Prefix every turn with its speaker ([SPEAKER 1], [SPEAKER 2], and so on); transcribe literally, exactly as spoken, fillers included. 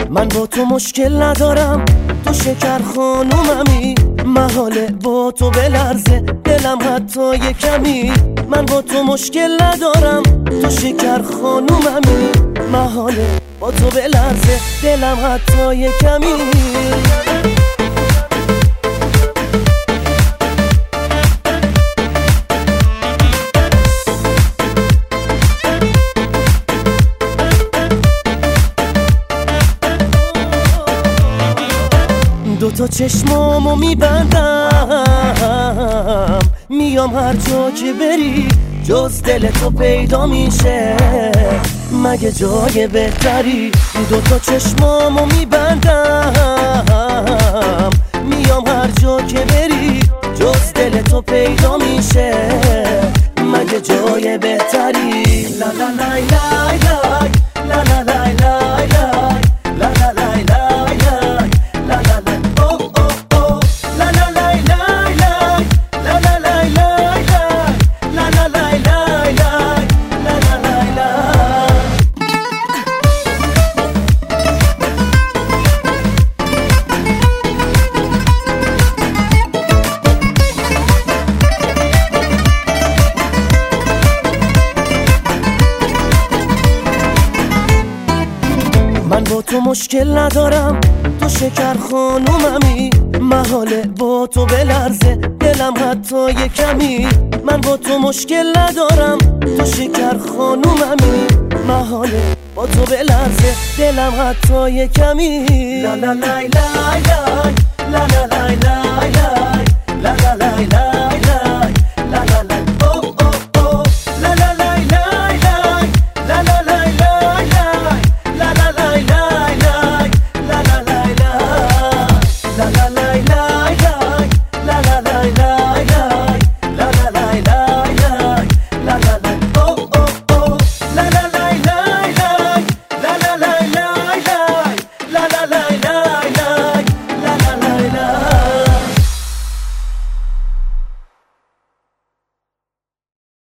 [SPEAKER 1] من با تو مشکل ندارم، تو شکر خانوممی، محاله با تو بلرزه دلم حتی یه کمی. من با تو مشکل ندارم، تو شکر خانوممی، محاله با تو بلرزه دلم حتی یه کمی. دوتا چشمامو میبندم، میام هر جا که بری جز دل تو پیدا میشه مگه جای بهتری. دوتا چشمامو میبندم، میام هر جا که بری جز دل تو پیدا میشه مگه جای بهتری. لا لا لای لای لای لا لا لای لای لای لا لا لای لای لای لا لا لای او او او لا لا لای لای لای لا لا لای لای لای لا لا لای لای لای لا لا لای لای. من با تو مشکل ندارم، تو شکر خانوممی، محاله با تو بلرزه دلم حتی یه کمی. من با تو مشکل ندارم، تو شکر خانوممی، محاله با تو بلرزه دلم حتی یه کمی. لا لا لای لای لای لا لا لای لای لای لا لا لای لای